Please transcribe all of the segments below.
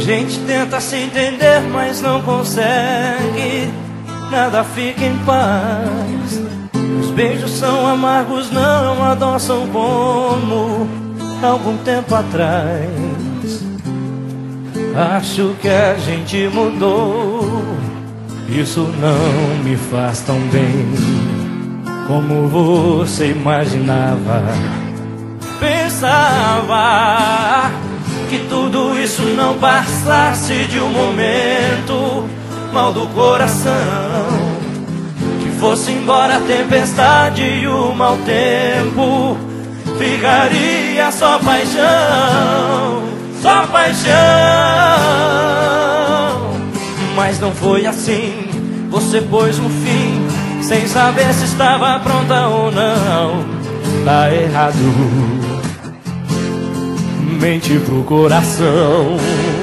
gente tenta se entender, mas não consegue. Nada fica em paz. Os beijos são amargos, não adoçam como algum tempo atrás. Acho que a gente mudou. Isso não me faz tão bem como você imaginava. Pensava que tudo isso não passasse de um momento mal do coração, que fosse embora a tempestade e o mau tempo, ficaria só paixão, só paixão. Mas não foi assim, você pôs um fim sem saber se estava pronta ou não. Tá errado, mente pro coração.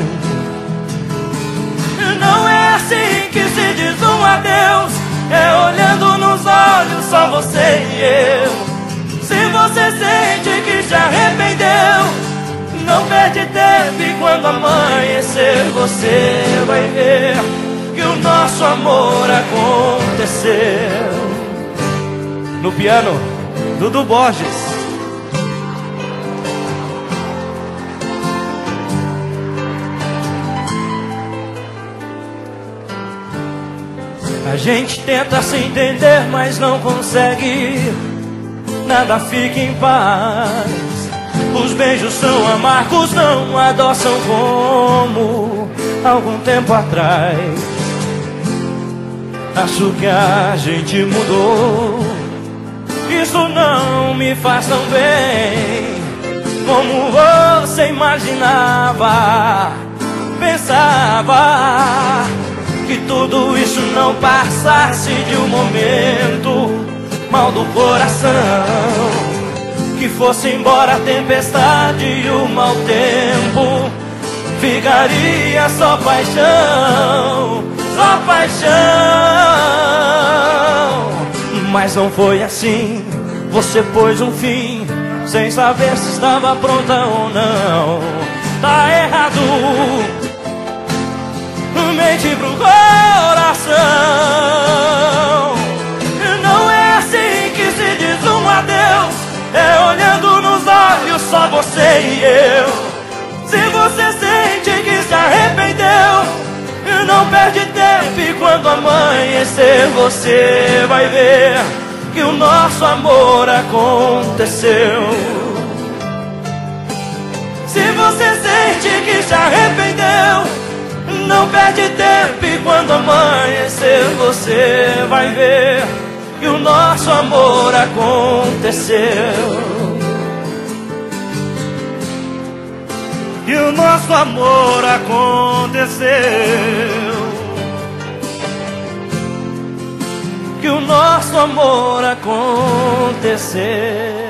Não é assim que se diz um adeus, é olhando nos olhos só você e eu. Se você sente que se arrependeu, não perde tempo e quando amanhecer você vai ver que o nosso amor aconteceu. No piano, Dudu Borges. A gente tenta se entender, mas não consegue. Nada fica em paz. Os beijos são amargos, não adoçam como algum tempo atrás. Acho que a gente mudou. Isso não me faz tão bem como você imaginava. Pensava que tudo isso não passasse de um momento mal do coração, que fosse embora a tempestade e o mau tempo, ficaria só paixão, só paixão. Mas não foi assim, você pôs um fim sem saber se estava pronta ou não. Tá errado, mente pro coração. Não é assim que se diz um adeus, é olhando nos olhos só você e eu. Se você sente que se arrependeu, não perde tempo e quando amanhecer você vai ver que o nosso amor aconteceu. Se você sente que se arrependeu, não perde tempo e quando amanhecer você vai ver que o nosso amor aconteceu. Que o nosso amor aconteceu. Que o nosso amor aconteceu.